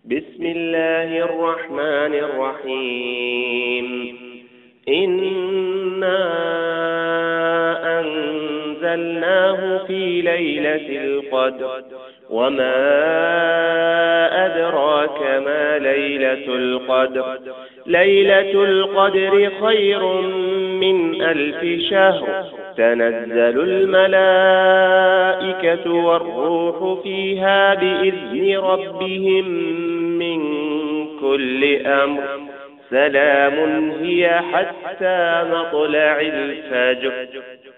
بسم الله الرحمن الرحيم. إنا أنزلناه في ليلة القدر، وما أدراك ما ليلة القدر. ليلة القدر خير من 1000 شهر. تنزل الملائكة والروح فيها بإذن ربهم من كل أمر. سلام هي حتى مطلع الفجر.